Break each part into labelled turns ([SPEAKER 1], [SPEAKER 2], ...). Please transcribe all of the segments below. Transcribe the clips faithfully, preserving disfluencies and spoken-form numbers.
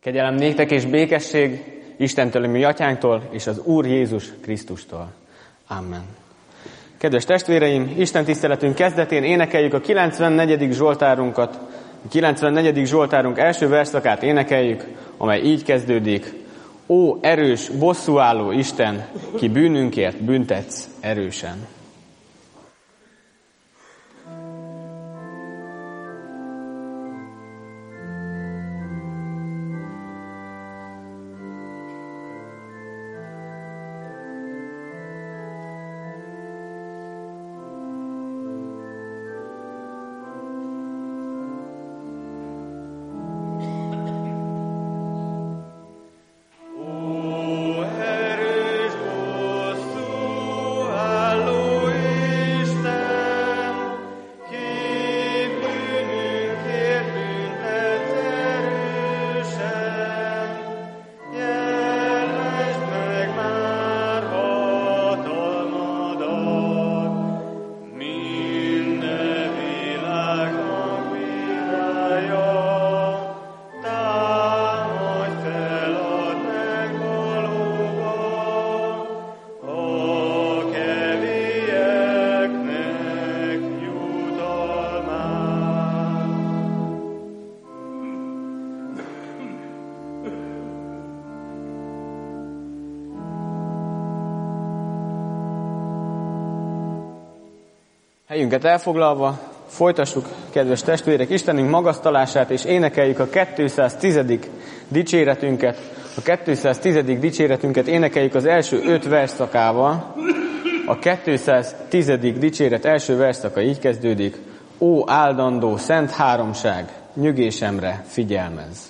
[SPEAKER 1] Kegyelem néktek és békesség Istentől, mi atyánktól, és az Úr Jézus Krisztustól. Amen. Kedves testvéreim, Isten tiszteletünk kezdetén énekeljük a kilencvennegyedik Zsoltárunkat. A kilencvennegyedik Zsoltárunk első verszakát énekeljük, amely így kezdődik. Ó, erős, bosszúálló Isten, ki bűnünkért büntetsz erősen. Helyünket elfoglalva, folytassuk, kedves testvérek, Istenünk magasztalását, és énekeljük a kétszáztízedik dicséretünket. A kétszáztízedik dicséretünket énekeljük az első öt versszakával. A kétszáztízedik dicséret első versszaka így kezdődik. Ó, áldandó, szent háromság, nyögésemre figyelmezz!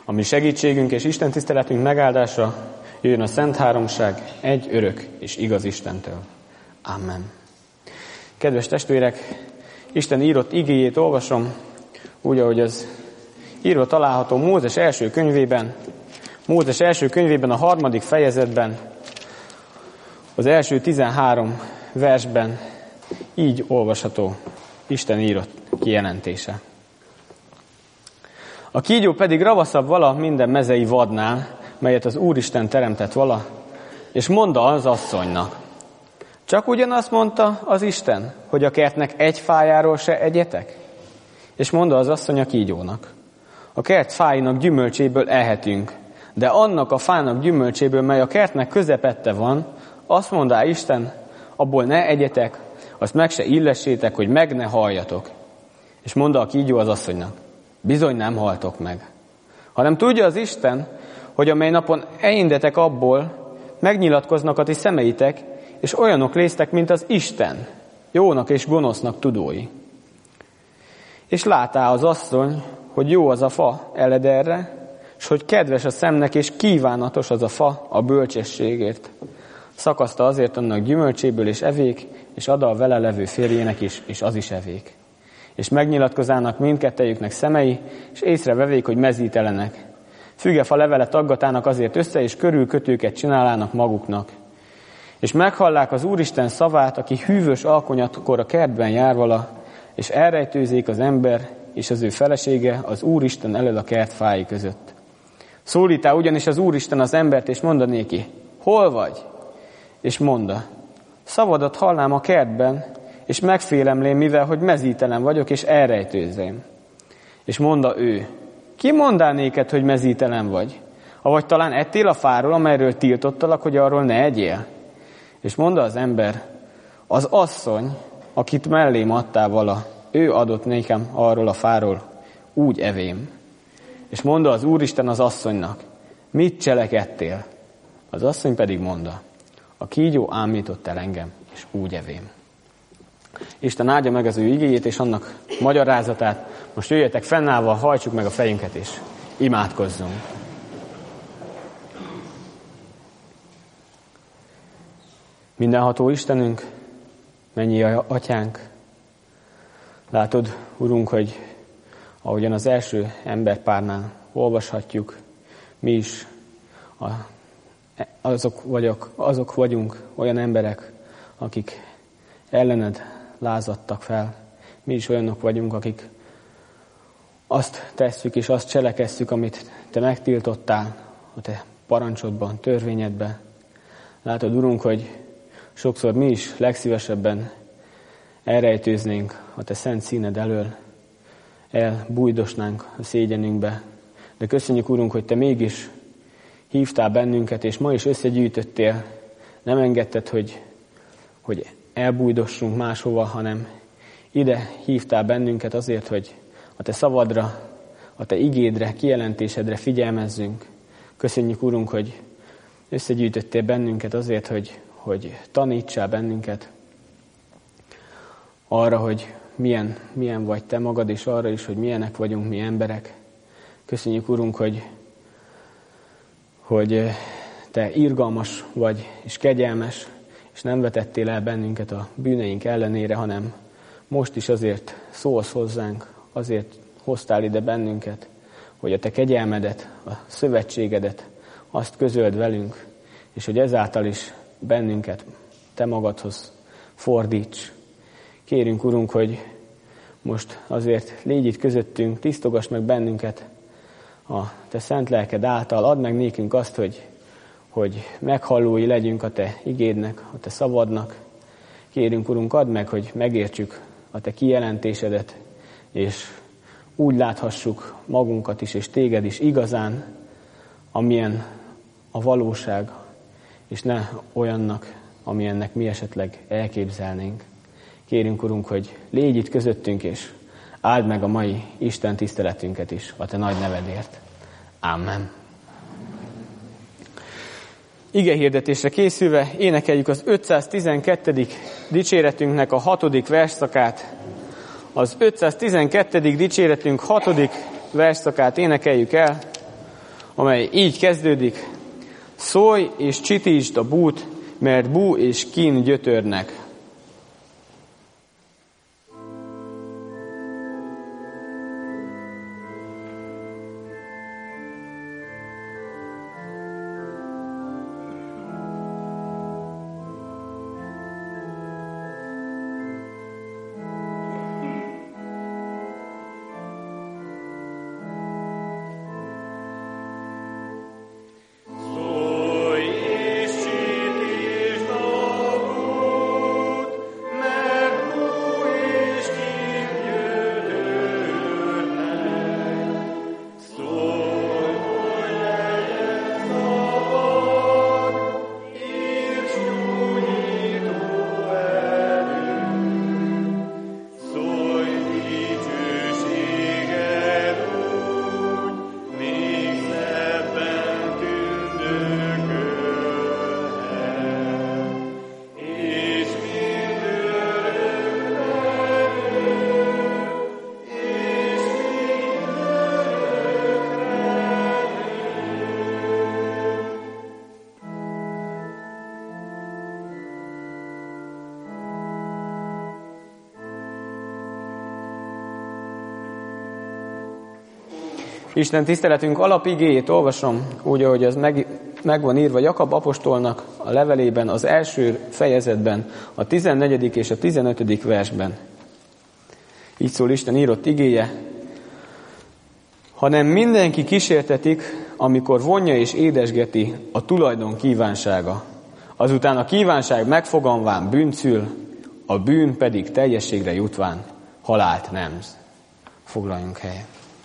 [SPEAKER 1] A mi segítségünk és Isten tiszteletünk megáldása jöjjön a Szent Háromság egy örök és igaz Istentől. Amen. Kedves testvérek, Isten írott igéjét olvasom, úgy, ahogy az írva található Mózes első könyvében, Mózes első könyvében a harmadik fejezetben, az első tizenhárom versben így olvasható Isten írott kijelentése. A kígyó pedig ravaszabb vala minden mezei vadnál, melyet az Úristen teremtett vala, és mondta az asszonynak. Csak ugyanazt mondta az Isten, hogy a kertnek egy fájáról se egyetek? És mondta az asszony a kígyónak. A kert fáinak gyümölcséből ehetünk, de annak a fának gyümölcséből, mely a kertnek közepette van, azt mondá Isten, abból ne egyetek, azt meg se illessétek, hogy meg ne halljatok. És mondta a kígyó az asszonynak, bizony nem haltok meg. Hanem tudja az Isten, hogy amely napon eindetek abból, megnyilatkoznak a ti szemeitek, és olyanok lésztek, mint az Isten, jónak és gonosznak tudói. És látá az asszony, hogy jó az a fa elederre, és hogy kedves a szemnek, és kívánatos az a fa a bölcsességért. Szakaszta azért annak gyümölcséből, és evék, és ad a vele levő férjének is, és az is evék. És megnyilatkozának mindkettejüknek szemei, és észrevevék, hogy mezítelenek. Fügefa levele taggatának azért össze, és körülkötőket csinálának maguknak. És meghallák az Úristen szavát, aki hűvös alkonyatkor a kertben jár vala, és elrejtőzik az ember és az ő felesége az Úristen elől a kert fái között. Szólítá ugyanis az Úristen az embert, és monda néki, hol vagy? És monda, szavadat hallám a kertben, és megfélemlém, mivel, hogy mezítelen vagyok, és elrejtőzém. És monda ő, ki mondá néked, hogy mezítelen vagy? Avagy talán ettél a fáról, amelyről tiltottalak, hogy arról ne egyél? És mondta az ember, az asszony, akit mellém adtál vala, ő adott nékem arról a fáról, úgy evém. És mondta az Úristen az asszonynak, mit cselekedtél? Az asszony pedig mondta, a kígyó ámított el engem, és úgy evém. Isten áldja meg az ő igéjét és annak magyarázatát. Most jöjjetek fennállva, hajtsuk meg a fejünket, és imádkozzunk. Mindenható Istenünk, mennyi atyánk, látod, Urunk, hogy ahogyan az első emberpárnál olvashatjuk, mi is a, azok, vagyok, azok vagyunk, olyan emberek, akik ellened lázadtak fel. Mi is olyanok vagyunk, akik azt tesszük és azt cselekesszük, amit te megtiltottál a te parancsodban, törvényedben. Látod, Urunk, hogy sokszor mi is legszívesebben elrejtőznénk a te szent színed elől, elbújdosnánk a szégyenünkbe. De köszönjük, Urunk, hogy te mégis hívtál bennünket, és ma is összegyűjtöttél. Nem engedted, hogy, hogy elbújdossunk máshova, hanem ide hívtál bennünket azért, hogy a te szavadra, a te igédre, kijelentésedre figyelmezzünk. Köszönjük, Urunk, hogy összegyűjtöttél bennünket azért, hogy, hogy tanítsál bennünket arra, hogy milyen, milyen vagy te magad, és arra is, hogy milyenek vagyunk mi emberek. Köszönjük, Urunk, hogy, hogy te irgalmas vagy, és kegyelmes, és nem vetettél el bennünket a bűneink ellenére, hanem most is azért szólsz hozzánk, azért hoztál ide bennünket, hogy a te kegyelmedet, a szövetségedet, azt közöld velünk, és hogy ezáltal is bennünket te magadhoz fordíts. Kérünk, Urunk, hogy most azért légy itt közöttünk, tisztogass meg bennünket a te szent lelked által, add meg nékünk azt, hogy, hogy meghallói legyünk a te igédnek, a te szavadnak. Kérünk, Urunk, add meg, hogy megértsük a te kijelentésedet, és úgy láthassuk magunkat is, és téged is igazán, amilyen a valóság, és ne olyannak, amilyennek mi esetleg elképzelnénk. Kérünk, Urunk, hogy légy itt közöttünk, és áld meg a mai Isten tiszteletünket is a te nagy nevedért. Amen. Ige hirdetésre készülve énekeljük az ötszáztizenkettedik dicséretünknek a hatodik versszakát. Az ötszáztizenkettedik dicséretünk hatodik versszakát énekeljük el. amely így kezdődik: szólj és csitítsd a bút, mert bú és kín gyötörnek. Isten tiszteletünk alapigéjét olvasom, úgy, ahogy az meg, meg van írva Jakab apostolnak a levelében, az első fejezetben, a tizennegyedik és a tizenötödik versben. Így szól Isten írott igéje: hanem mindenki kísértetik, amikor vonja és édesgeti a tulajdon kívánsága. Azután a kívánság megfoganván bűncül, a bűn pedig teljességre jutván halált nemz. Foglaljunk helyet.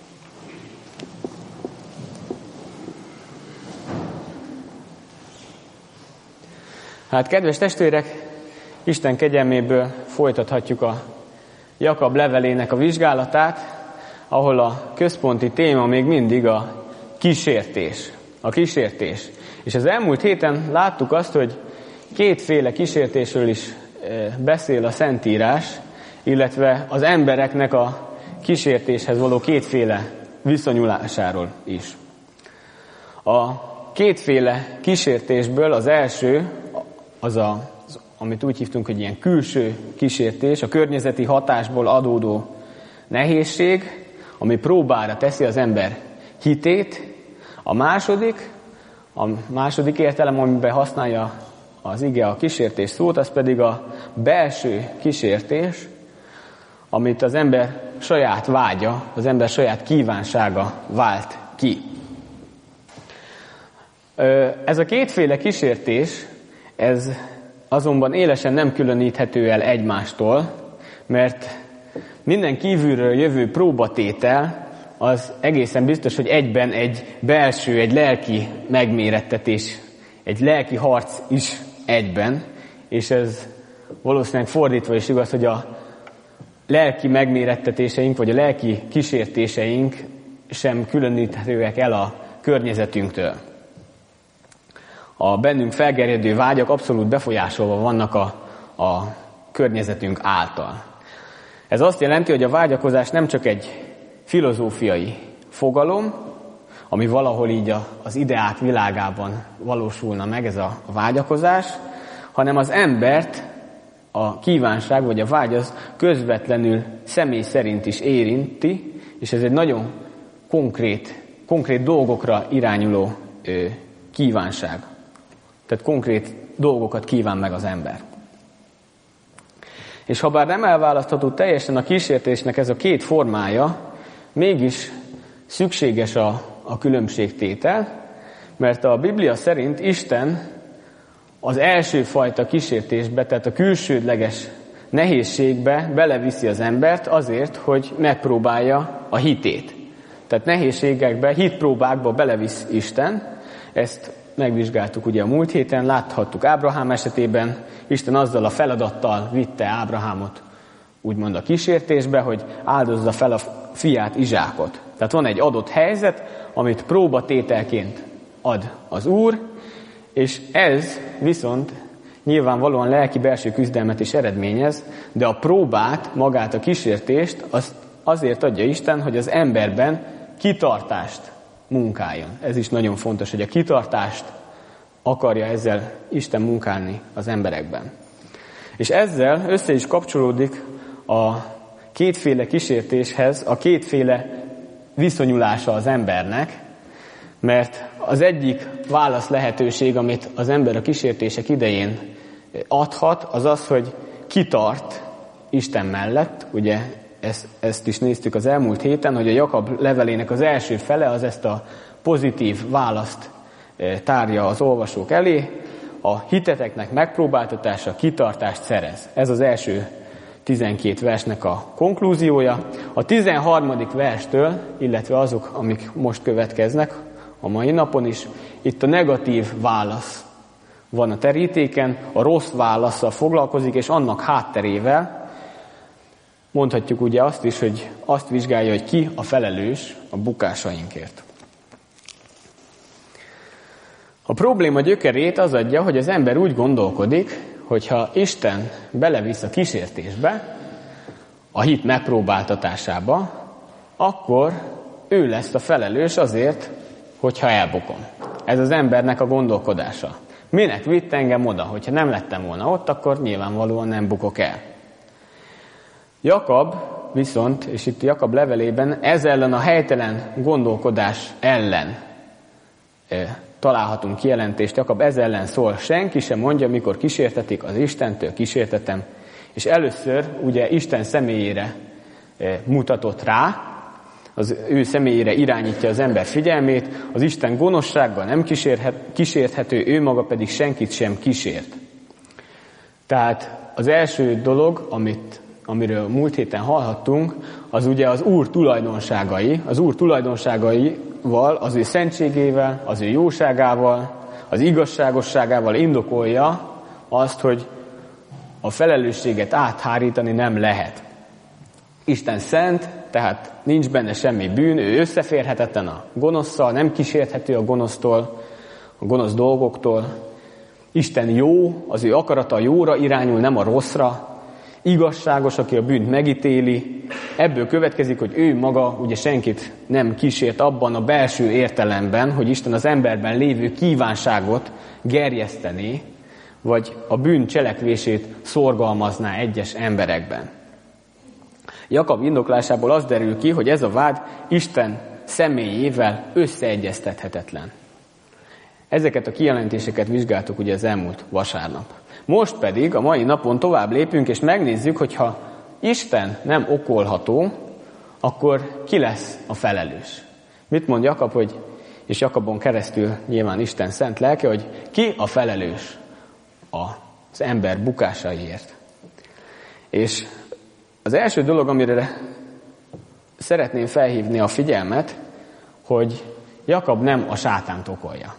[SPEAKER 1] Hát, kedves testvérek, Isten kegyelméből folytathatjuk a Jakab levelének a vizsgálatát, ahol a központi téma még mindig a kísértés. A kísértés. És az elmúlt héten láttuk azt, hogy kétféle kísértésről is beszél a Szentírás, illetve az embereknek a kísértéshez való kétféle viszonyulásáról is. A kétféle kísértésből az első, az a, az, amit úgy hívtunk, hogy ilyen külső kísértés, a környezeti hatásból adódó nehézség, ami próbára teszi az ember hitét. A második, a második értelem, amiben használja az ige a kísértés szót, az pedig a belső kísértés, amit az ember saját vágya, az ember saját kívánsága vált ki. Ez a kétféle kísértés, ez azonban élesen nem különíthető el egymástól, mert minden kívülről jövő próbatétel az egészen biztos, hogy egyben egy belső, egy lelki megmérettetés, egy lelki harc is egyben, és ez valószínűleg fordítva is igaz, hogy a lelki megmérettetéseink, vagy a lelki kísértéseink sem különíthetőek el a környezetünktől. A bennünk felgerjedő vágyak abszolút befolyásolva vannak a, a környezetünk által. Ez azt jelenti, hogy a vágyakozás nem csak egy filozófiai fogalom, ami valahol így a, az ideák világában valósulna meg, ez a vágyakozás, hanem az embert a kívánság vagy a vágy az közvetlenül személy szerint is érinti, és ez egy nagyon konkrét, konkrét dolgokra irányuló ö, kívánság. Tehát konkrét dolgokat kíván meg az ember. És ha bár nem elválasztható teljesen a kísértésnek ez a két formája, mégis szükséges a, a különbségtétel, mert a Biblia szerint Isten az első fajta kísértésbe, tehát a külsődleges nehézségbe beleviszi az embert azért, hogy megpróbálja a hitét. Tehát nehézségekbe, hitpróbákba belevisz Isten. Ezt megvizsgáltuk ugye a múlt héten, láthattuk Ábrahám esetében, Isten azzal a feladattal vitte Ábrahámot úgymond a kísértésbe, hogy áldozza fel a fiát, Izsákot. Tehát van egy adott helyzet, amit próbatételként ad az Úr, és ez viszont nyilvánvalóan lelki belső küzdelmet is eredményez, de a próbát, magát a kísértést azt azért adja Isten, hogy az emberben kitartást munkáljon. Ez is nagyon fontos, hogy a kitartást akarja ezzel Isten munkálni az emberekben. És ezzel össze is kapcsolódik a kétféle kísértéshez, a kétféle viszonyulása az embernek, mert az egyik válasz lehetőség, amit az ember a kísértések idején adhat, az az, hogy kitart Isten mellett. Ugye ezt, ezt is néztük az elmúlt héten, hogy a Jakab levelének az első fele az ezt a pozitív választ tárja az olvasók elé. A hiteteknek megpróbáltatása kitartást szerez. Ez az első tizenkét versnek a konklúziója. A tizenharmadik verstől, illetve azok, amik most következnek a mai napon is, itt a negatív válasz van a terítéken, a rossz válasszal foglalkozik, és annak hátterével mondhatjuk ugye azt is, hogy azt vizsgálja, hogy ki a felelős a bukásainkért. A probléma gyökerét az adja, hogy az ember úgy gondolkodik, hogyha Isten belevisz a kísértésbe, a hit megpróbáltatásába, akkor ő lesz a felelős azért, hogyha elbukom. Ez az embernek a gondolkodása. Minek vitt engem oda? Hogyha nem lettem volna ott, akkor nyilvánvalóan nem bukok el. Jakab viszont, és itt Jakab levelében ez ellen a helytelen gondolkodás ellen e, találhatunk kijelentést. Jakab ez ellen szól, senki sem mondja, mikor kísértetik, az Istentől kísértetem. És először ugye Isten személyére e, mutatott rá, az ő személyére irányítja az ember figyelmét, az Isten gonoszsággal nem kísérhet, kísérthető, ő maga pedig senkit sem kísért. Tehát az első dolog, amit, amiről múlt héten hallhattunk, az ugye az Úr tulajdonságai, az Úr tulajdonságaival, az ő szentségével, az ő jóságával, az igazságosságával indokolja azt, hogy a felelősséget áthárítani nem lehet. Isten szent, tehát nincs benne semmi bűn, ő összeférhetetlen a gonoszszal, nem kísérthető a gonosztól, a gonosz dolgoktól. Isten jó, az ő akarata a jóra irányul, nem a rosszra. Igazságos, aki a bűnt megítéli. Ebből következik, hogy ő maga ugye senkit nem kísért abban a belső értelemben, hogy Isten az emberben lévő kívánságot gerjesztené, vagy a bűn cselekvését szorgalmazná egyes emberekben. Jakab indoklásából az derül ki, hogy ez a vád Isten személyével összeegyeztethetetlen. Ezeket a kijelentéseket vizsgáltuk ugye az elmúlt vasárnap. Most pedig a mai napon tovább lépünk, és megnézzük, hogy ha Isten nem okolható, akkor ki lesz a felelős. Mit mond Jakab, hogy, és Jakabon keresztül nyilván Isten szent lelke, hogy ki a felelős az ember bukásaiért. És az első dolog, amire szeretném felhívni a figyelmet, hogy Jakab nem a sátánt okolja.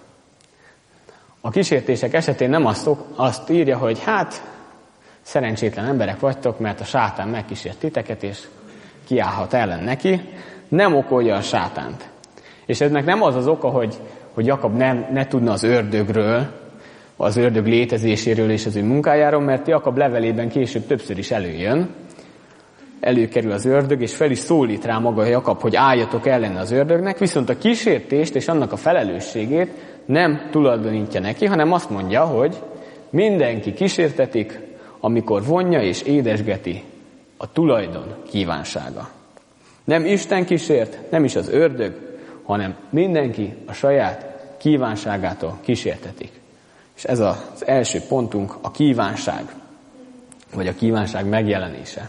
[SPEAKER 1] A kísértések esetén nem azt, azt írja, hogy hát szerencsétlen emberek vagytok, mert a sátán megkísért titeket, és kiállhat ellen neki. Nem okolja a sátánt. És ennek nem az az oka, hogy, hogy Jakab nem, ne tudna az ördögről, az ördög létezéséről és az ő munkájáról, mert Jakab levelében később többször is előjön, előkerül az ördög, és fel is szólít rá maga Jakab, hogy álljatok ellen az ördögnek, viszont a kísértést és annak a felelősségét nem tulajdonítja neki, hanem azt mondja, hogy mindenki kísértetik, amikor vonja és édesgeti a tulajdon kívánsága. Nem Isten kísért, nem is az ördög, hanem mindenki a saját kívánságától kísértetik. És ez az első pontunk, a kívánság, vagy a kívánság megjelenése.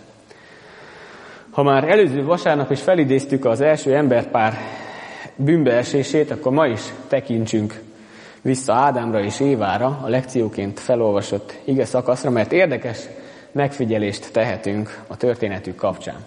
[SPEAKER 1] Ha már előző vasárnap is felidéztük az első emberpár bűnbeesését, akkor ma is tekintsünk vissza Ádámra és Évára, a lekcióként felolvasott ige szakaszra, mert érdekes megfigyelést tehetünk a történetük kapcsán.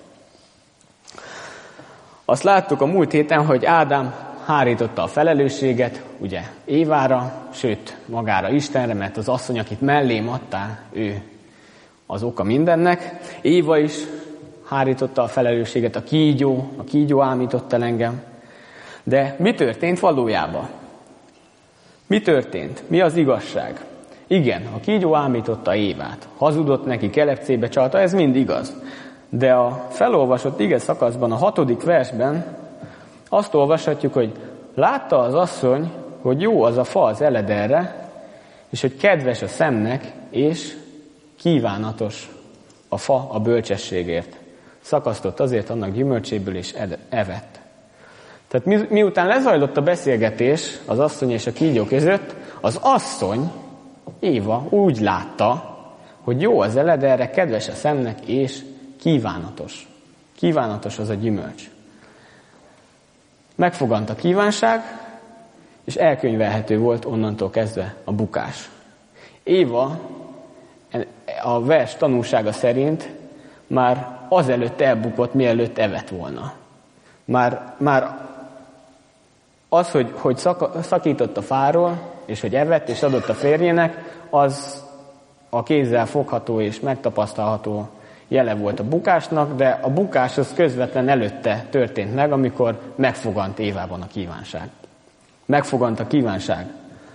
[SPEAKER 1] Azt láttuk a múlt héten, hogy Ádám hárította a felelősséget, ugye Évára, sőt magára Istenre, mert az asszony, akit mellém adtál, ő az oka mindennek. Éva is hárította a felelősséget, a kígyó, a kígyó ámított el engem. De mi történt valójában? Mi történt? Mi az igazság? Igen, a kígyó ámította Évát, hazudott neki, kelepcébe csalta, ez mind igaz. De a felolvasott ige szakaszban, a hatodik versben azt olvashatjuk, hogy Látta az asszony, hogy jó az a fa az elederre, és hogy kedves a szemnek, és kívánatos a fa a bölcsességért. Szakasztott azért annak gyümölcséből, és evett. Tehát mi, miután lezajlott a beszélgetés az asszony és a kígyó között, az asszony, Éva úgy látta, hogy jó az elederre, kedves a szemnek, és kívánatos. Kívánatos az a gyümölcs. Megfogant a kívánság, és elkönyvelhető volt onnantól kezdve a bukás. Éva a vers tanúsága szerint már azelőtt elbukott, mielőtt evett volna. Már, már az, hogy, hogy szak, szakított a fáról, és hogy evett, és adott a férjének, az a kézzel fogható és megtapasztalható jele volt a bukásnak, de a bukás az közvetlen előtte történt meg, amikor megfogant Évában a kívánság. Megfogant a kívánság.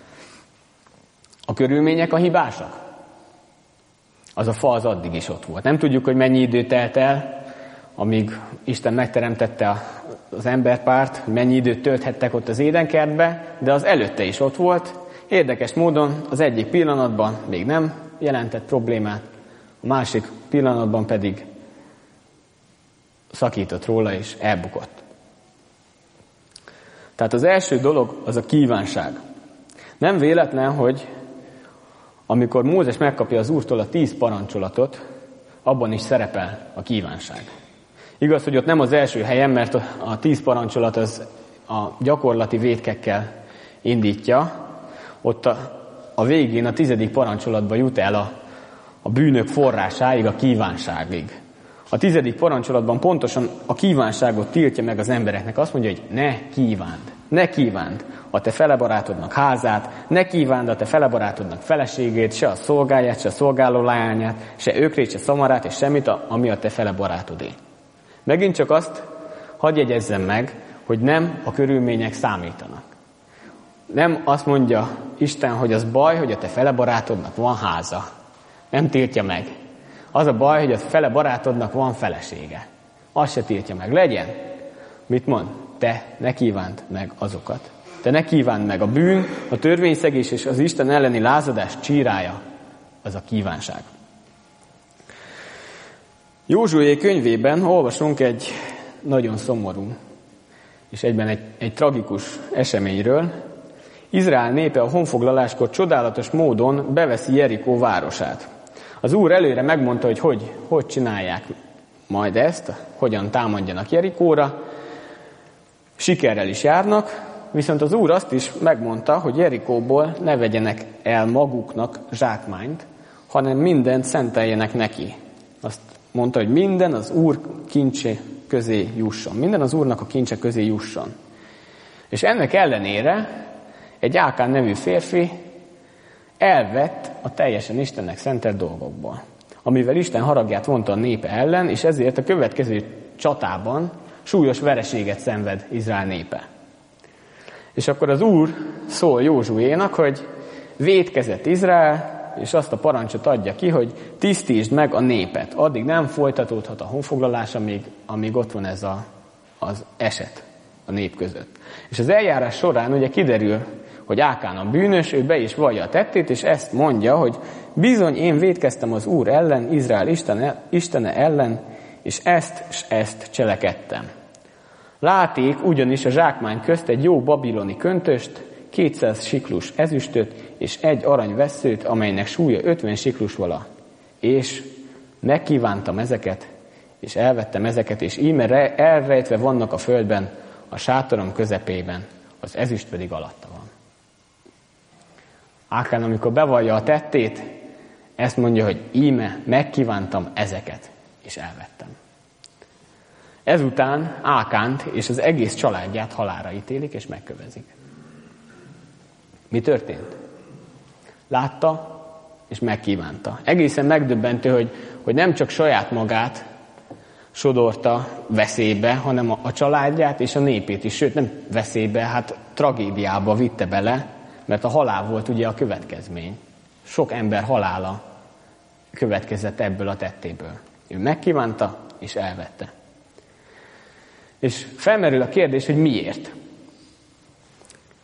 [SPEAKER 1] A körülmények a hibásak. Az a fa az addig is ott volt. Nem tudjuk, hogy mennyi idő telt el, amíg Isten megteremtette az emberpárt, mennyi időt tölthettek ott az édenkertbe, de az előtte is ott volt. Érdekes módon az egyik pillanatban még nem jelentett problémát, a másik pillanatban pedig szakított róla és elbukott. Tehát az első dolog az a kívánság. Nem véletlen, hogy amikor Mózes megkapja az Úrtól a tíz parancsolatot, abban is szerepel a kívánság. Igaz, hogy ott nem az első helyen, mert a tíz parancsolat az a gyakorlati vétkekkel indítja. Ott a, a végén, a tizedik parancsolatba jut el a, a bűnök forrásáig, a kívánságig. A tizedik parancsolatban pontosan a kívánságot tiltja meg az embereknek. Azt mondja, hogy ne kívánd, ne kívánd a te felebarátodnak házát, ne kívánd a te felebarátodnak feleségét, se a szolgáját, se a szolgáló leányát, se ökrét, se szamarát, és semmit, ami a te felebarátodé. Megint csak azt hadd jegyezzem meg, hogy nem a körülmények számítanak. Nem azt mondja Isten, hogy az baj, hogy a te felebarátodnak van háza. Nem tiltja meg. Az a baj, hogy a fele barátodnak van felesége. Azt se tiltja meg. Legyen. Mit mond? Te ne kívánd meg azokat. Te ne kívánd meg a bűn, a törvényszegés és az Isten elleni lázadás csírája. Az a kívánság. Józsué könyvében olvasunk egy nagyon szomorú és egyben egy, egy tragikus eseményről. Izrael népe a honfoglaláskor csodálatos módon beveszi Jerikó városát. Az Úr előre megmondta, hogy hogy, hogy csinálják majd ezt, hogyan támadjanak Jerikóra. Sikerrel is járnak, viszont az Úr azt is megmondta, hogy Jerikóból ne vegyenek el maguknak zsákmányt, hanem mindent szenteljenek neki. Azt mondta, hogy minden az Úr kincse közé jusson. Minden az Úrnak a kincse közé jusson. És ennek ellenére egy Ákán nevű férfi elvett a teljesen Istennek szentelt dolgokból, amivel Isten haragját vonta a népe ellen, és ezért a következő csatában súlyos vereséget szenved Izrael népe. És akkor az Úr szól Józsuénak, hogy vétkezett Izrael, és azt a parancsot adja ki, hogy tisztítsd meg a népet. Addig nem folytatódhat a honfoglalás, amíg, amíg ott van ez a, az eset a nép között. És az eljárás során ugye kiderül, hogy Ákán a bűnös, ő be is vallja a tettét, és ezt mondja, hogy bizony én vétkeztem az Úr ellen, Izrael Istene, Istene ellen, és ezt és ezt cselekedtem. Láték ugyanis a zsákmány közt egy jó babiloni köntöst, kétszáz siklus ezüstöt, és egy aranyvesszőt, amelynek súlya ötven siklus vala. És megkívántam ezeket, és elvettem ezeket, és íme elrejtve vannak a földben, a sátorom közepében, az ezüst pedig alatta van. Ákán, amikor bevallja a tettét, ezt mondja, hogy íme megkívántam ezeket, és elvettem. Ezután Ákánt és az egész családját halálra ítélik, és megkövezik. Mi történt? Látta, és megkívánta. Egészen megdöbbentő, hogy, hogy nem csak saját magát sodorta veszélybe, hanem a, a családját és a népét is, sőt nem veszélybe, hát tragédiába vitte bele, mert a halál volt ugye a következmény. Sok ember halála következett ebből a tettéből. Ő megkívánta, és elvette. És felmerül a kérdés, hogy miért?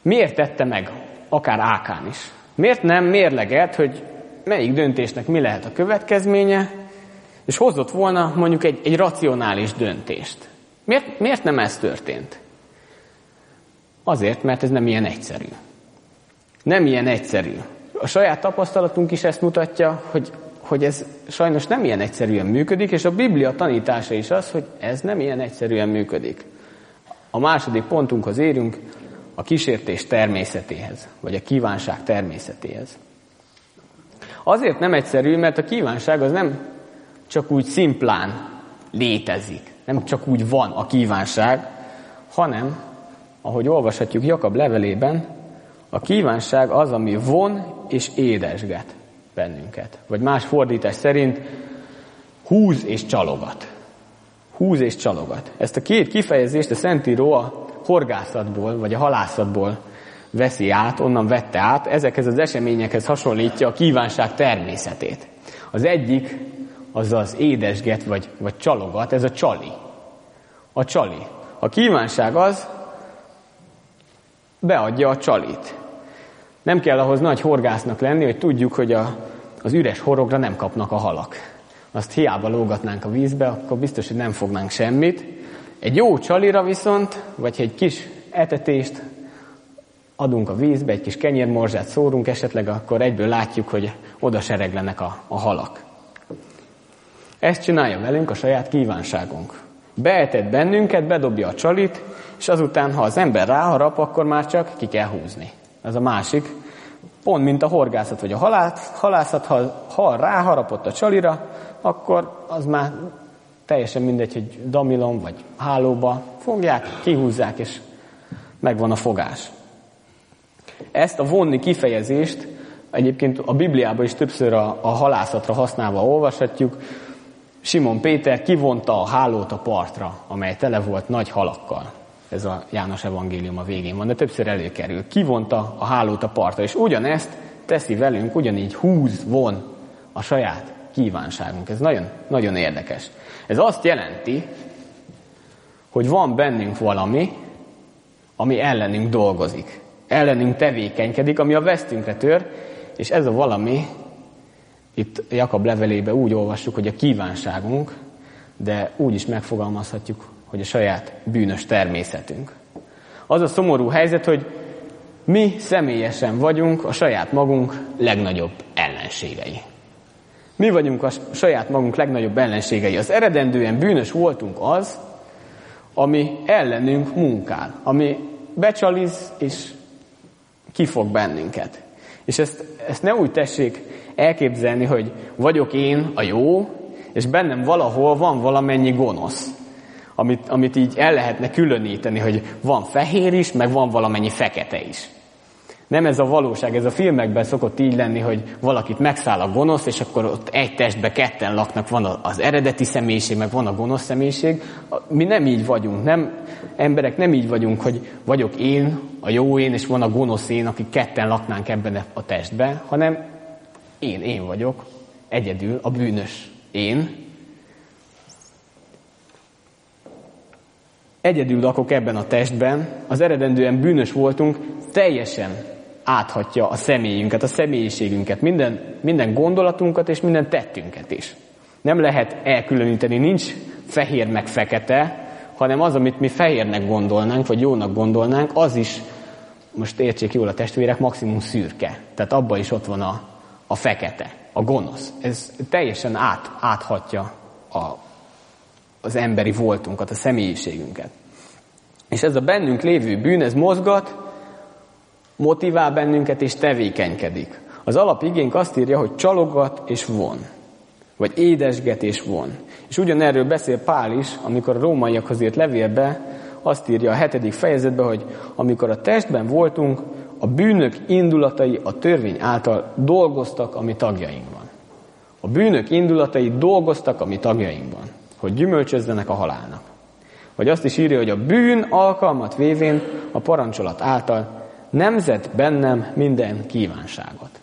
[SPEAKER 1] miért tette meg, akár Ákán is? Miért nem mérlegelt, hogy melyik döntésnek mi lehet a következménye, és hozott volna mondjuk egy, egy racionális döntést? Miért, miért nem ez történt? Azért, mert ez nem ilyen egyszerű. Nem ilyen egyszerű. A saját tapasztalatunk is ezt mutatja, hogy, hogy ez sajnos nem ilyen egyszerűen működik, és a Biblia tanítása is az, hogy ez nem ilyen egyszerűen működik. A második pontunkhoz érünk, a kísértés természetéhez, vagy a kívánság természetéhez. Azért nem egyszerű, mert a kívánság az nem csak úgy szimplán létezik, nem csak úgy van a kívánság, hanem, ahogy olvashatjuk Jakab levelében, a kívánság az, ami von és édesget bennünket. Vagy más fordítás szerint húz és csalogat. Húz és csalogat. Ezt a két kifejezést a Szentíró a horgászatból, vagy a halászatból veszi át, onnan vette át, ezekhez az eseményekhez hasonlítja a kívánság természetét. Az egyik az az édesget, vagy, vagy csalogat, ez a csali. A csali. A kívánság az, beadja a csalit. Nem kell ahhoz nagy horgásznak lenni, hogy tudjuk, hogy a, az üres horogra nem kapnak a halak. Azt hiába lógatnánk a vízbe, akkor biztos, hogy nem fognánk semmit. Egy jó csalira viszont, vagy egy kis etetést adunk a vízbe, egy kis kenyérmorzsát szórunk esetleg, akkor egyből látjuk, hogy oda sereglenek a, a halak. Ezt csinálja velünk a saját kívánságunk. Beetet bennünket, bedobja a csalit, és azután, ha az ember ráharap, akkor már csak ki kell húzni. Ez a másik. Pont mint a horgászat vagy a halászat, ha a hal ráharapott a csalira, akkor az már teljesen mindegy, hogy damilon vagy hálóba fogják, kihúzzák, és megvan a fogás. Ezt a vonni kifejezést egyébként a Bibliában is többször a, a halászatra használva olvashatjuk. Simon Péter kivonta a hálót a partra, amely tele volt nagy halakkal. Ez a János evangélium a végén van, de többször előkerül. Kivonta a hálót a partra, és ugyanezt teszi velünk, ugyanígy húz, von a saját kívánságunk. Ez nagyon, nagyon érdekes. Ez azt jelenti, hogy van bennünk valami, ami ellenünk dolgozik. Ellenünk tevékenykedik, ami a vesztünkre tör, és ez a valami, itt Jakab levelében úgy olvassuk, hogy a kívánságunk, de úgy is megfogalmazhatjuk, hogy a saját bűnös természetünk. Az a szomorú helyzet, hogy mi személyesen vagyunk a saját magunk legnagyobb ellenségei. Mi vagyunk a saját magunk legnagyobb ellenségei. Az eredendően bűnös voltunk az, ami ellenünk munkál, ami becsaliz és kifog bennünket. És ezt, ezt ne úgy tessék elképzelni, hogy vagyok én a jó, és bennem valahol van valamennyi gonosz, amit, amit így el lehetne különíteni, hogy van fehér is, meg van valamennyi fekete is. Nem ez a valóság, ez a filmekben szokott így lenni, hogy valakit megszáll a gonosz, és akkor ott egy testben ketten laknak, van az eredeti személyiség, meg van a gonosz személyiség. Mi nem így vagyunk, nem, emberek nem így vagyunk, hogy vagyok én, a jó én, és van a gonosz én, akik ketten laknánk ebben a testben, hanem én, én vagyok, egyedül a bűnös én. Egyedül lakok ebben a testben, az eredendően bűnös voltunk, teljesen áthatja a személyünket, a személyiségünket, minden, minden gondolatunkat és minden tettünket is. Nem lehet elkülöníteni, nincs fehér meg fekete, hanem az, amit mi fehérnek gondolnánk, vagy jónak gondolnánk, az is, most értsék jól a testvérek, maximum szürke. Tehát abban is ott van a, a fekete, a gonosz. Ez teljesen át, áthatja a, az emberi voltunkat, a személyiségünket. És ez a bennünk lévő bűn, ez mozgat, motivál bennünket és tevékenykedik. Az alapigénk azt írja, hogy csalogat és von. Vagy édesget és von. És ugyanerről beszél Pál is, amikor a rómaiakhoz írt levélbe, azt írja a hetedik fejezetben, hogy amikor a testben voltunk, a bűnök indulatai a törvény által dolgoztak a mi tagjainkban. A bűnök indulatai dolgoztak a mi tagjainkban, hogy gyümölcsözzenek a halálnak. Vagy azt is írja, hogy a bűn alkalmat vévén a parancsolat által nemzett bennem minden kívánságot.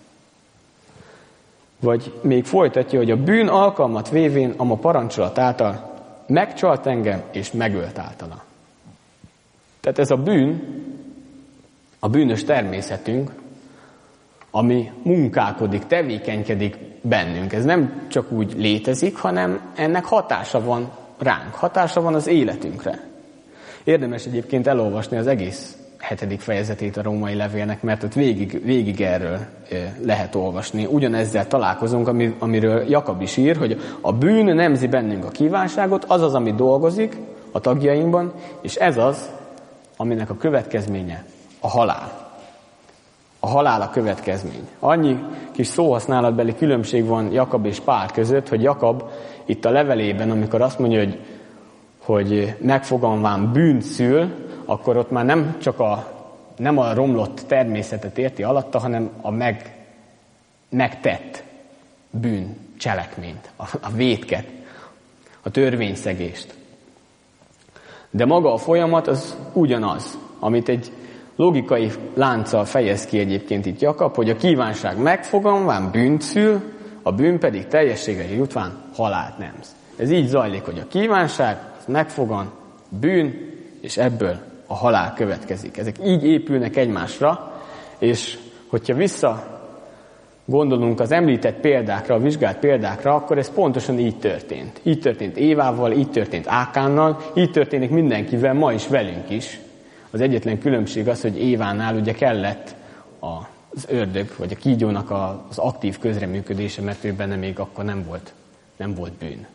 [SPEAKER 1] Vagy még folytatja, hogy a bűn alkalmat vévén a ma parancsolat által megcsalt engem és megölt általa. Tehát ez a bűn, a bűnös természetünk, ami munkálkodik, tevékenykedik bennünk. Ez nem csak úgy létezik, hanem ennek hatása van ránk, hatása van az életünkre. Érdemes egyébként elolvasni az egész hetedik fejezetét a római levélnek, mert ott végig, végig erről lehet olvasni. Ugyanezzel találkozunk, amiről Jakab is ír, hogy a bűn nemzi bennünk a kívánságot, az az, ami dolgozik a tagjainkban, és ez az, aminek a következménye a halál. A halál a következmény. Annyi kis szóhasználatbeli különbség van Jakab és Pál között, hogy Jakab itt a levelében, amikor azt mondja, hogy, hogy megfogalmán bűnt szül, akkor ott már nem csak a, nem a romlott természetet érti alatta, hanem a meg, megtett bűn cselekményt, a, a vétket, a törvényszegést. De maga a folyamat az ugyanaz, amit egy logikai lánccal fejez ki egyébként itt Jakab, hogy a kívánság megfogalmán bűnt szül, a bűn pedig teljességre jutván halált nemz. Ez így zajlik, hogy a kívánság az megfogan, bűn, és ebből a halál következik. Ezek így épülnek egymásra, és hogyha vissza gondolunk az említett példákra, a vizsgált példákra, akkor ez pontosan így történt. Így történt Évával, így történt Ákánnal, így történik mindenkivel, ma is velünk is. Az egyetlen különbség az, hogy Évánál ugye kellett az ördög, vagy a kígyónak az aktív közreműködése, mert ő benne még akkor nem volt, nem volt bűn.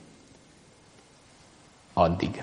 [SPEAKER 1] Addig.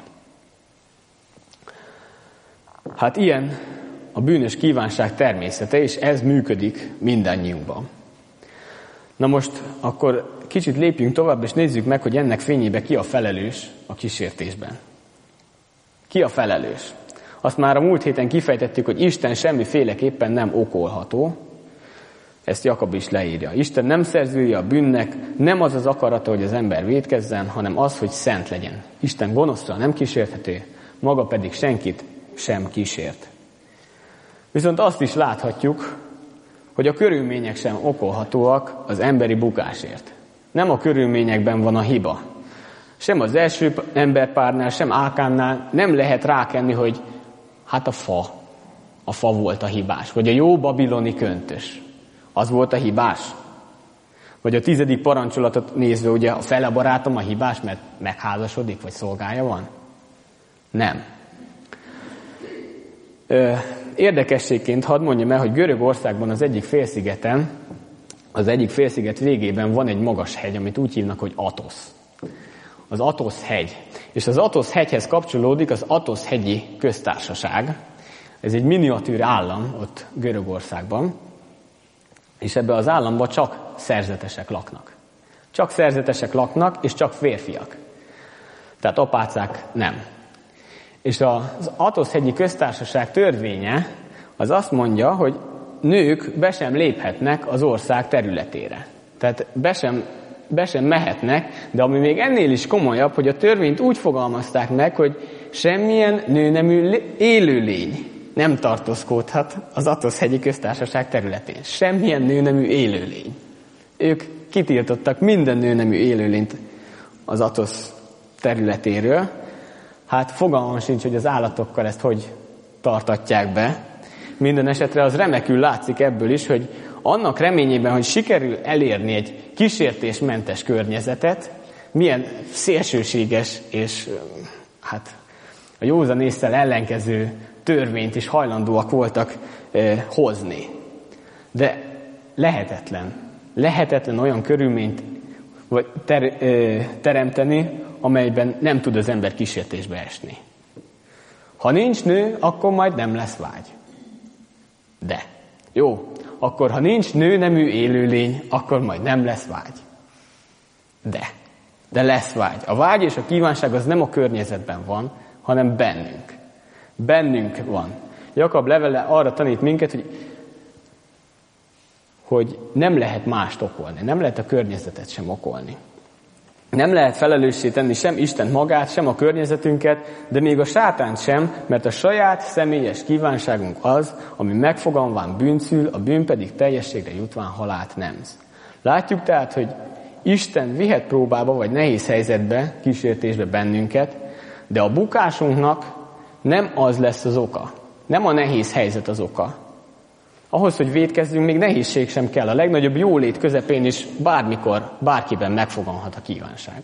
[SPEAKER 1] Hát ilyen a bűnös kívánság természete, és ez működik mindannyiunkban. Na most akkor kicsit lépjünk tovább, és nézzük meg, hogy ennek fényében ki a felelős a kísértésben. Ki a felelős? Azt már a múlt héten kifejtettük, hogy Isten semmiféleképpen nem okolható. Ezt Jakab is leírja. Isten nem szerzője a bűnnek, nem az az akarata, hogy az ember vétkezzen, hanem az, hogy szent legyen. Isten gonoszra nem kísérthető, maga pedig senkit sem kísért. Viszont azt is láthatjuk, hogy a körülmények sem okolhatóak az emberi bukásért. Nem a körülményekben van a hiba. Sem az első emberpárnál, sem Ákánnál nem lehet rákenni, hogy hát a fa, a fa volt a hibás, vagy a jó babiloni köntös. Az volt a hibás. Vagy a tizedik parancsolatot nézve, ugye a fele barátom a hibás, mert megházasodik, vagy szolgája van? Nem. Érdekességként hadd mondjam el, hogy Görögországban az egyik félszigeten, az egyik félsziget végében van egy magas hegy, amit úgy hívnak, hogy Atosz. Az Atosz hegy. És az Atosz hegyhez kapcsolódik az Atosz hegyi köztársaság. Ez egy miniatűr állam ott Görögországban, és ebben az államban csak szerzetesek laknak. Csak szerzetesek laknak, és csak férfiak. Tehát apácák nem. És az Atosz-hegyi köztársaság törvénye az azt mondja, hogy nők be sem léphetnek az ország területére. Tehát be sem, be sem mehetnek, de ami még ennél is komolyabb, hogy a törvényt úgy fogalmazták meg, hogy semmilyen nőnemű élőlény nem tartózkodhat az Atosz-hegyi köztársaság területén. Semmilyen nőnemű élőlény. Ők kitiltottak minden nőnemű élőlényt az Atosz területéről. Hát fogalmam sincs, hogy az állatokkal ezt hogy tartatják be. Minden esetre az remekül látszik ebből is, hogy annak reményében, hogy sikerül elérni egy kísértésmentes környezetet, milyen szélsőséges és hát a józan ésszel ellenkező törvényt is hajlandóak voltak eh, hozni. De lehetetlen. Lehetetlen olyan körülményt vagy ter, eh, teremteni, amelyben nem tud az ember kísértésbe esni. Ha nincs nő, akkor majd nem lesz vágy. De, jó, akkor ha nincs nőnemű élőlény, akkor majd nem lesz vágy. De, de lesz vágy. A vágy és a kívánság az nem a környezetben van, hanem bennünk. Bennünk van. Jakab levele arra tanít minket, hogy, hogy nem lehet mást okolni, nem lehet a környezetet sem okolni. Nem lehet felelőssé tenni sem Isten magát, sem a környezetünket, de még a sátánt sem, mert a saját személyes kívánságunk az, ami megfogalmán bűnt szül, a bűn pedig teljességre jutván halált nemz. Látjuk tehát, hogy Isten vihet próbába vagy nehéz helyzetbe, kísértésbe bennünket, de a bukásunknak nem az lesz az oka. Nem a nehéz helyzet az oka, Ahhoz, hogy vétkezzünk, még nehézség sem kell. A legnagyobb jólét közepén is bármikor, bárkiben megfoganhat a kívánság.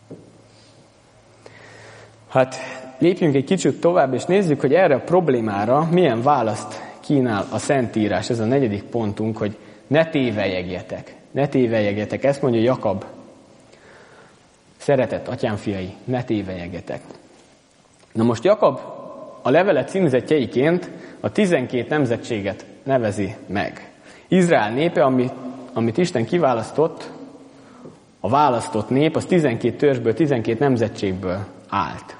[SPEAKER 1] Hát lépjünk egy kicsit tovább, és nézzük, hogy erre a problémára milyen választ kínál a Szentírás. Ez a negyedik pontunk, hogy ne tévelyegjetek. Ne tévelyegjetek. Ezt mondja Jakab. Szeretett atyám fiai, ne tévelyegjetek. Na most Jakab a levele címzettjeiként a tizenkét nemzetséget nevezi meg. Izrael népe, amit, amit Isten kiválasztott, a választott nép, az tizenkét törzsből, tizenkét nemzetségből állt.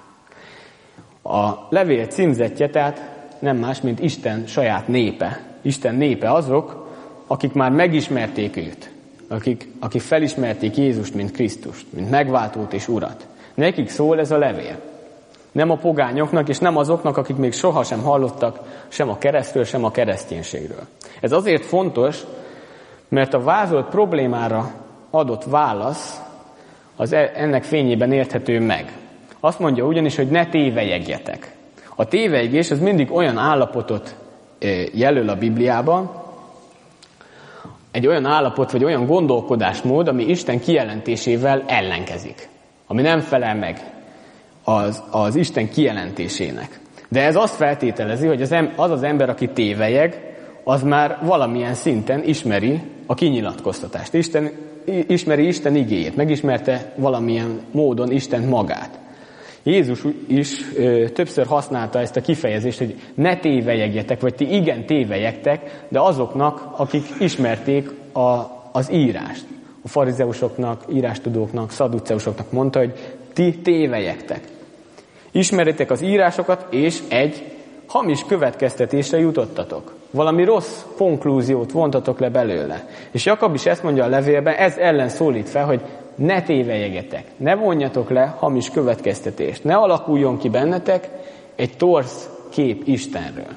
[SPEAKER 1] A levél címzettje tehát nem más, mint Isten saját népe. Isten népe azok, akik már megismerték őt, akik, akik felismerték Jézust, mint Krisztust, mint megváltót és Urat. Nekik szól ez a levél. Nem a pogányoknak, és nem azoknak, akik még sohasem hallottak sem a keresztről, sem a kereszténységről. Ez azért fontos, mert a vázolt problémára adott válasz az ennek fényében érthető meg. Azt mondja ugyanis, hogy ne tévelyegjetek. A tévelyegés az mindig olyan állapotot jelöl a Bibliában, egy olyan állapot, vagy olyan gondolkodásmód, ami Isten kijelentésével ellenkezik. Ami nem felel meg az, az Isten kijelentésének. De ez azt feltételezi, hogy az, em, az az ember, aki tévelyeg, az már valamilyen szinten ismeri a kinyilatkoztatást. Isten, ismeri Isten igéjét, megismerte valamilyen módon Isten magát. Jézus is ö, többször használta ezt a kifejezést, hogy ne tévelyegjetek, vagy ti igen tévelyegtek, de azoknak, akik ismerték a, az írást. A farizeusoknak, írástudóknak, szadduceusoknak mondta, hogy ti tévelyegtek. Ismeritek az írásokat, és egy hamis következtetésre jutottatok. Valami rossz konklúziót vontatok le belőle. És Jakab is ezt mondja a levélben, ez ellen szólít fel, hogy ne tévelyegjetek, ne vonjatok le hamis következtetést, ne alakuljon ki bennetek egy torz kép Istenről.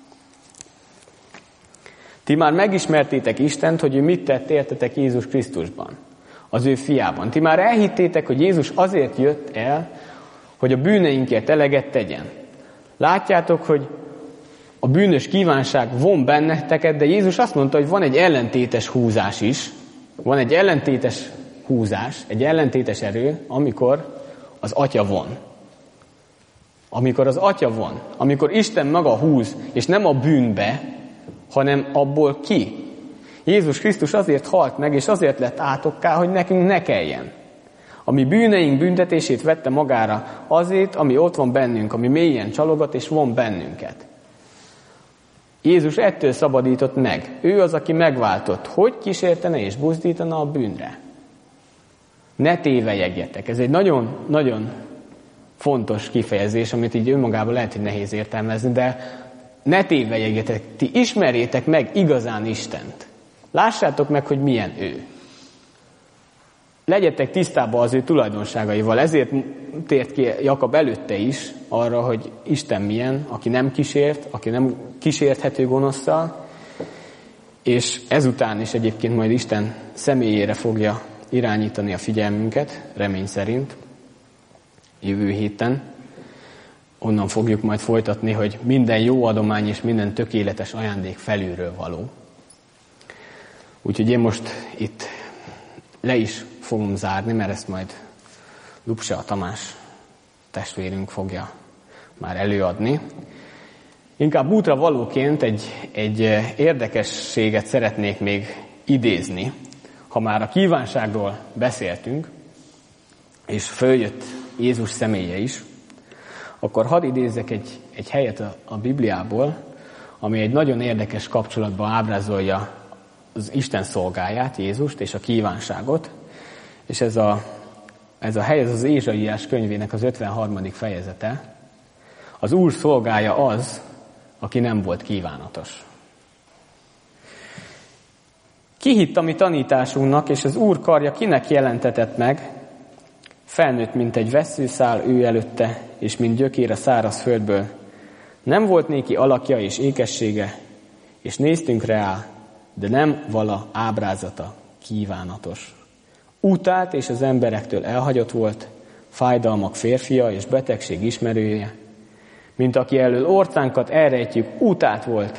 [SPEAKER 1] Ti már megismertétek Istent, hogy ő mit tett értetek Jézus Krisztusban, az ő fiában. Ti már elhittétek, hogy Jézus azért jött el, hogy a bűneinkért eleget tegyen. Látjátok, hogy a bűnös kívánság von benneteket, de Jézus azt mondta, hogy van egy ellentétes húzás is, van egy ellentétes húzás, egy ellentétes erő, amikor az Atya von. Amikor az Atya von, amikor Isten maga húz, és nem a bűnbe, hanem abból ki. Jézus Krisztus azért halt meg, és azért lett átokká, hogy nekünk ne kelljen. A mi bűneink büntetését vette magára azért, ami ott van bennünk, ami mélyen csalogat és von bennünket. Jézus ettől szabadított meg. Ő az, aki megváltott, hogy kísértene és buzdítana a bűnre. Ne tévelyegjetek. Ez egy nagyon-nagyon fontos kifejezés, amit így önmagában lehet, hogy nehéz értelmezni, de ne tévelyegjetek. Ti ismerjétek meg igazán Istent. Lássátok meg, hogy milyen ő. Legyetek tisztában az ő tulajdonságaival. Ezért tért ki Jakab előtte is arra, hogy Isten milyen, aki nem kísért, aki nem kísérthető gonoszszal, és ezután is egyébként majd Isten személyére fogja irányítani a figyelmünket, remény szerint, jövő héten. Onnan fogjuk majd folytatni, hogy minden jó adomány és minden tökéletes ajándék felülről való. Úgyhogy én most itt le is fogom zárni, mert ezt majd Lupsa Tamás testvérünk fogja már előadni. Inkább útra valóként egy, egy érdekességet szeretnék még idézni. Ha már a kívánságról beszéltünk, és följött Jézus személye is, akkor hadd idézzek egy, egy helyet a, a Bibliából, ami egy nagyon érdekes kapcsolatban ábrázolja az Isten szolgáját, Jézust és a kívánságot, és ez a, ez a hely, ez az Ézsaiás könyvének az ötvenharmadik fejezete. Az Úr szolgája az, aki nem volt kívánatos. Ki hitt a mi tanításunknak, és az Úr karja kinek jelentetett meg, felnőtt, mint egy vesszőszál ő előtte, és mint gyökér a száraz földből. Nem volt néki alakja és ékessége, és néztünk rá, de nem vala ábrázata kívánatos. Utált és az emberektől elhagyott volt, fájdalmak férfia és betegség ismerője, mint aki elől orcánkat elrejtjük, utált volt,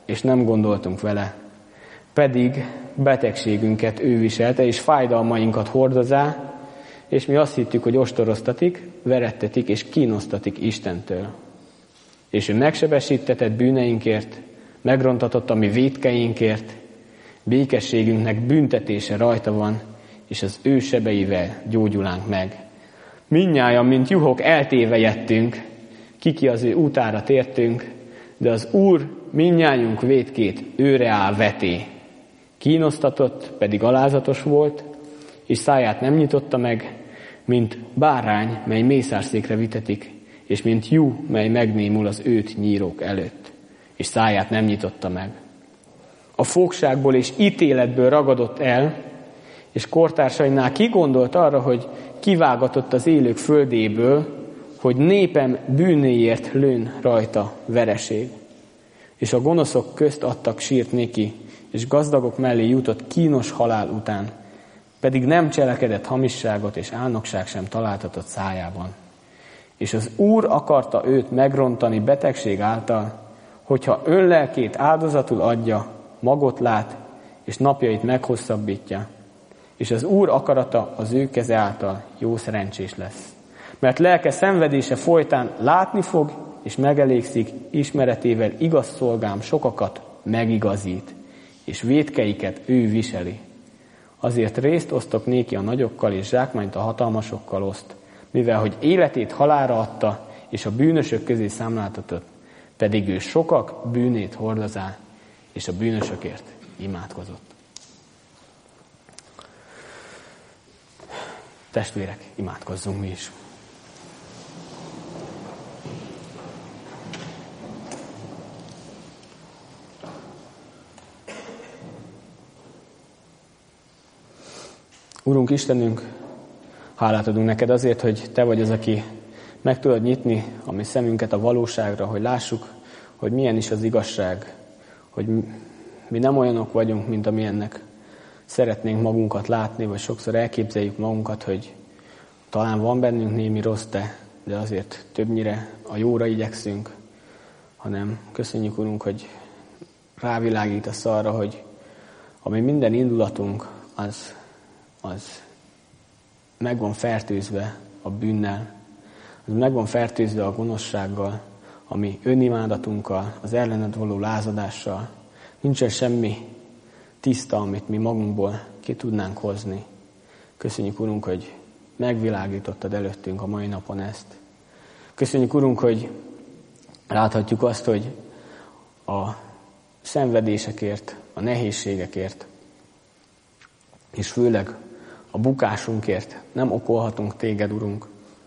[SPEAKER 1] és nem gondoltunk vele. Pedig betegségünket ő viselte, és fájdalmainkat hordozá, és mi azt hittük, hogy ostoroztatik, verettetik és kínosztatik Istentől. És ő megsebesítetett bűneinkért, megrontatott a mi vétkeinkért, békességünknek büntetése rajta van, és az ő sebeivel gyógyulánk meg. Mindnyájan, mint juhok eltévejettünk, kiki az ő útára tértünk, de az Úr mindnyájunk vétkét őre áll veté. Kínosztatott, pedig alázatos volt, és száját nem nyitotta meg, mint bárány, mely mészárszékre vitetik, és mint juh, mely megnémul az őt nyírók előtt, és száját nem nyitotta meg. A fogságból és ítéletből ragadott el, és kortársainál kigondolt arra, hogy kivágatott az élők földéből, hogy népem bűnéért lőn rajta vereség. És a gonoszok közt adtak sírt néki, és gazdagok mellé jutott kínos halál után, pedig nem cselekedett hamisságot, és álnokság sem találtatott szájában. És az Úr akarta őt megrontani betegség által, hogyha önlelkét áldozatul adja, magot lát, és napjait meghosszabbítja. És az Úr akarata az ő keze által jó szerencsés lesz. Mert lelke szenvedése folytán látni fog, és megelégszik, ismeretével igaz szolgám sokakat megigazít, és vétkeiket ő viseli. Azért részt osztok néki a nagyokkal, és zsákmányt a hatalmasokkal oszt, mivel hogy életét halálra adta, és a bűnösök közé számláltatott, pedig ő sokak bűnét hordozá, és a bűnösökért imádkozott. Testvérek, imádkozzunk mi is. Urunk Istenünk, hálát adunk neked azért, hogy te vagy az, aki meg tudod nyitni a mi szemünket a valóságra, hogy lássuk, hogy milyen is az igazság, hogy mi nem olyanok vagyunk, mint amilyennek szeretnénk magunkat látni, vagy sokszor elképzeljük magunkat, hogy talán van bennünk némi rossz, de, de azért többnyire a jóra igyekszünk, hanem köszönjük, Urunk, hogy rávilágítasz arra, hogy ami minden indulatunk, az, az meg van fertőzve a bűnnel, az meg van fertőzve a gonoszsággal, a mi önimádatunkkal, az ellened való lázadással. Nincsen semmi tiszta, amit mi magunkból ki tudnánk hozni. Köszönjük, Urunk, hogy megvilágítottad előttünk a mai napon ezt. Köszönjük, Urunk, hogy láthatjuk azt, hogy a szenvedésekért, a nehézségekért, és főleg a bukásunkért nem okolhatunk téged, Urunk.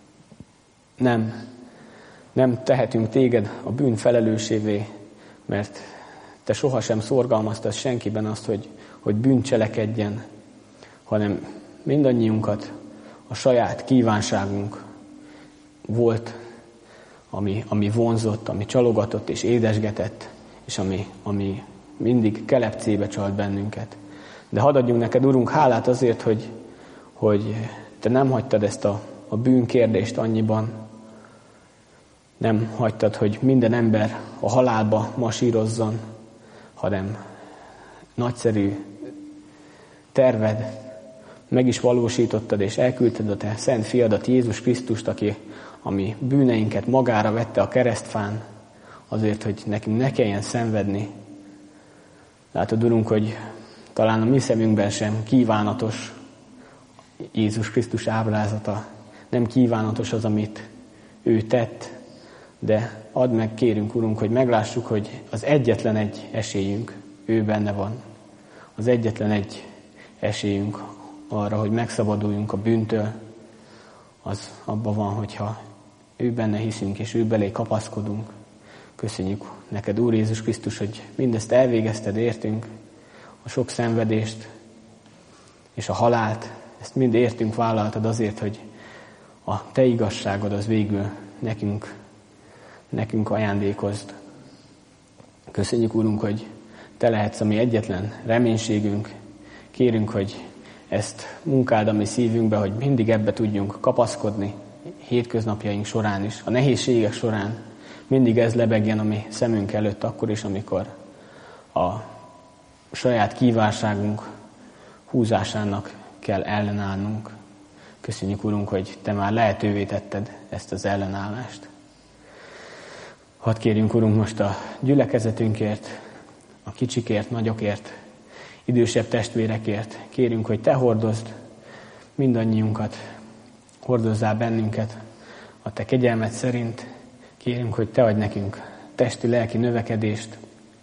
[SPEAKER 1] Nem, nem tehetünk téged a bűn felelősévé, mert te sohasem szorgalmaztasz senkiben azt, hogy, hogy bűn cselekedjen, hanem mindannyiunkat a saját kívánságunk volt, ami, ami vonzott, ami csalogatott és édesgetett, és ami, ami mindig kelepcébe csalt bennünket. De hadd adjunk neked, Urunk, hálát azért, hogy, hogy te nem hagytad ezt a, a bűnkérdést annyiban, nem hagytad, hogy minden ember a halálba masírozzon, hanem nagyszerű terved meg is valósítottad, és elküldted a te szent fiadat, Jézus Krisztust, aki a mi bűneinket magára vette a keresztfán, azért, hogy nekünk ne kelljen szenvedni. Látod, Urunk, hogy talán a mi szemünkben sem kívánatos Jézus Krisztus ábrázata, nem kívánatos az, amit ő tett, de add meg, kérünk, Urunk, hogy meglássuk, hogy az egyetlen egy esélyünk ő benne van. Az egyetlen egy esélyünk arra, hogy megszabaduljunk a bűntől, az abban van, hogyha ő benne hiszünk, és ő belé kapaszkodunk. Köszönjük neked, Úr Jézus Krisztus, hogy mindezt elvégezted értünk, a sok szenvedést és a halált, ezt mind értünk, vállaltad azért, hogy a te igazságod az végül nekünk, nekünk ajándékozd. Köszönjük, Úrunk, hogy te lehetsz a mi egyetlen reménységünk. Kérünk, hogy ezt munkáld a mi szívünkbe, hogy mindig ebbe tudjunk kapaszkodni hétköznapjaink során is, a nehézségek során. Mindig ez lebegjen a mi szemünk előtt akkor is, amikor, a saját kívánságunk húzásának kell ellenállnunk. Köszönjük, Urunk, hogy Te már lehetővé tetted ezt az ellenállást. Hadd kérjünk, Urunk, most a gyülekezetünkért, a kicsikért, nagyokért, idősebb testvérekért. Kérünk, hogy Te hordozd mindannyiunkat, hordozzál bennünket a Te kegyelmed szerint. Kérünk, hogy Te adj nekünk testi, lelki növekedést.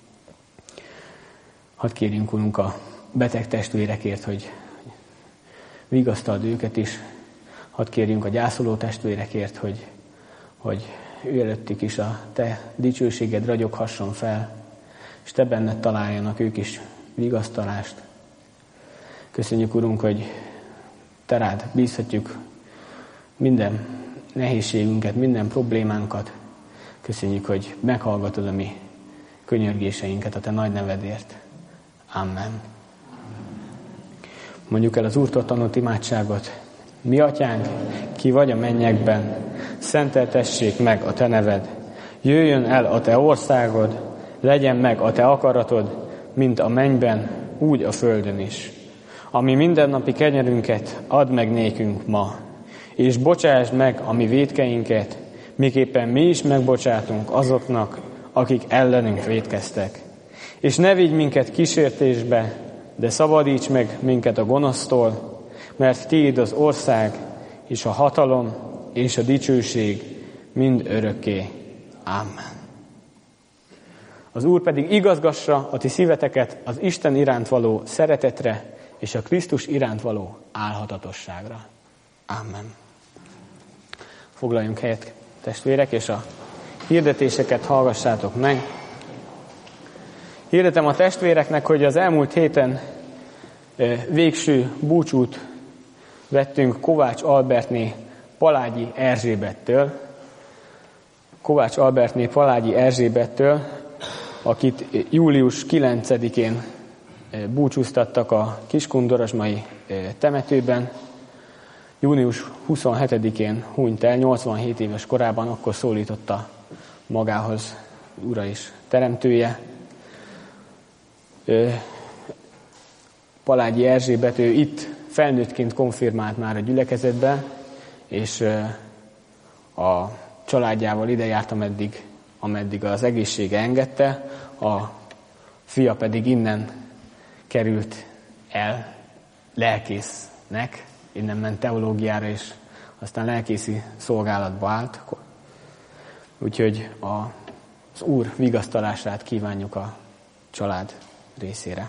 [SPEAKER 1] Hadd kérjünk, Urunk, a beteg testvérekért, hogy vigasztald őket is. Hadd kérjünk a gyászoló testvérekért, hogy, hogy ő előttük is a Te dicsőséged ragyoghasson fel, és Te benned találjanak ők is vigasztalást. Köszönjük, Urunk, hogy Te rád bízhatjuk minden nehézségünket, minden problémánkat. Köszönjük, hogy meghallgatod a mi könyörgéseinket a Te nagy nevedért. Amen. Mondjuk el az Úrtól tanult imádságot. Mi atyánk, ki vagy a mennyekben, szenteltessék meg a Te neved. Jöjjön el a Te országod, legyen meg a Te akaratod, mint a mennyben, úgy a földön is. Ami mindennapi kenyerünket add meg nékünk ma, és bocsásd meg a mi vétkeinket, miképpen mi is megbocsátunk azoknak, akik ellenünk vétkeztek. És ne vigy minket kísértésbe, de szabadíts meg minket a gonosztól, mert Tiéd az ország, és a hatalom, és a dicsőség mind örökké. Amen. Az Úr pedig igazgassa a ti szíveteket az Isten iránt való szeretetre, és a Krisztus iránt való álhatatosságra. Amen. Foglaljunk helyet, testvérek, és a hirdetéseket hallgassátok meg. Hirdetem a testvéreknek, hogy az elmúlt héten végső búcsút vettünk Kovács Albertné Palágyi Erzsébettől. Kovács Albertné Palágyi Erzsébettől, akit július kilencedikén búcsúztattak a Kiskun-Dorozsmai temetőben. június huszonhetedikén hunyt el, nyolcvanhét éves korában, akkor szólította magához Ura is teremtője. Palágyi Erzsébet, ő itt felnőttként konfirmált már a gyülekezetbe, és a családjával ide járt, ameddig, ameddig az egészsége engedte, a fia pedig innen került el lelkésznek, innen ment teológiára, és aztán lelkészi szolgálatba állt. Úgyhogy az Úr vigasztalását kívánjuk a család részére.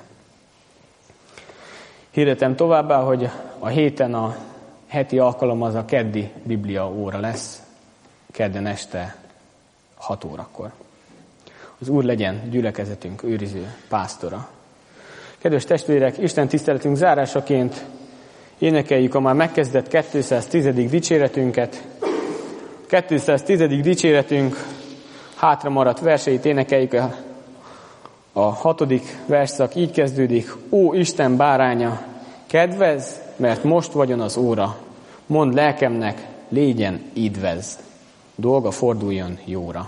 [SPEAKER 1] Hirdetem továbbá, hogy a héten a heti alkalom az a keddi Biblia óra lesz, kedden este hat órakor. Az Úr legyen gyülekezetünk őriző pásztora. Kedves testvérek, Isten tiszteletünk zárásaként énekeljük a már megkezdett kétszáztíz. dicséretünket. kétszáztíz. dicséretünk hátra maradt verseit énekeljük. A, a hatodik versszak így kezdődik. Ó Isten báránya, kedvez, mert most vagyon az óra. Mondd lelkemnek, légyen ídvez. Dolga forduljon jóra.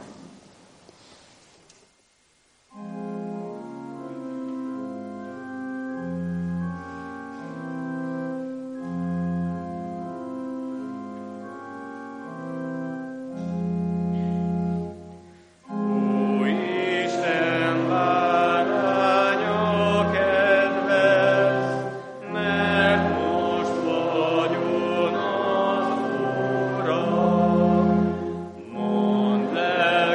[SPEAKER 2] Mondd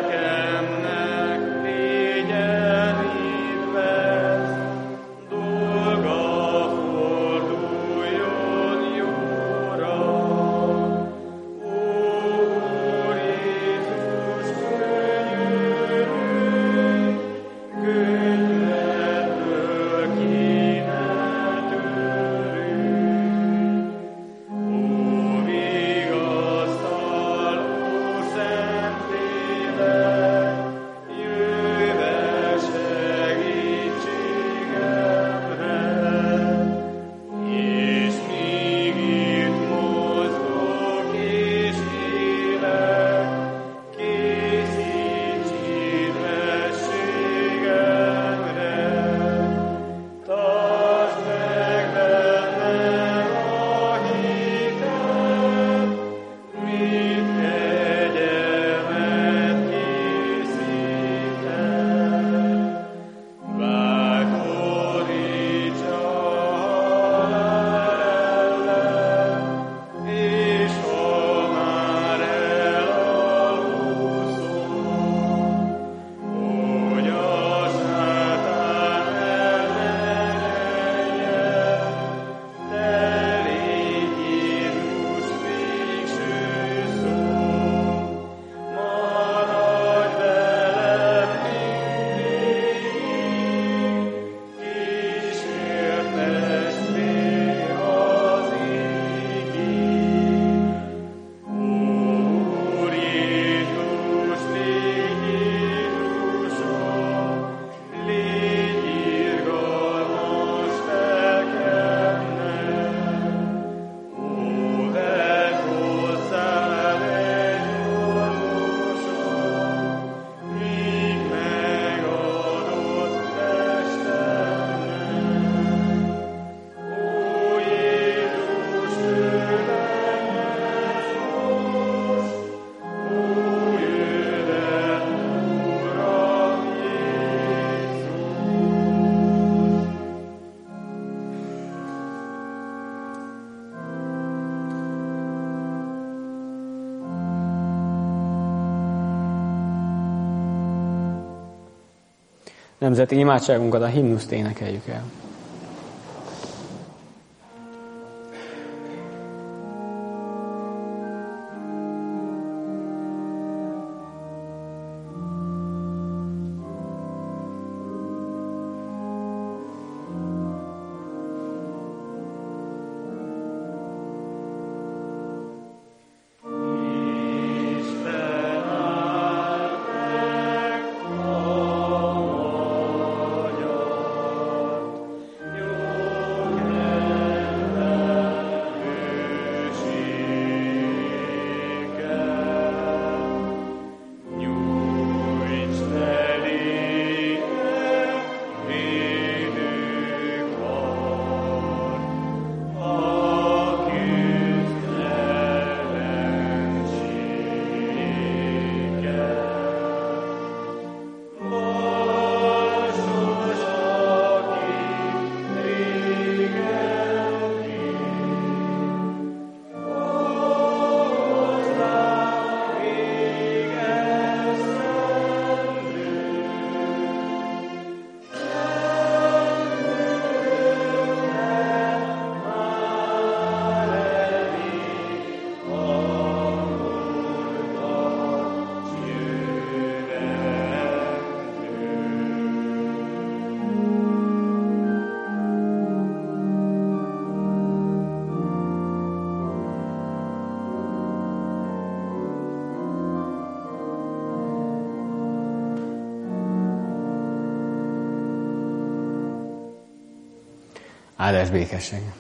[SPEAKER 1] Nemzeti imádságunkat, a himnuszt énekeljük el. Áldás békesség!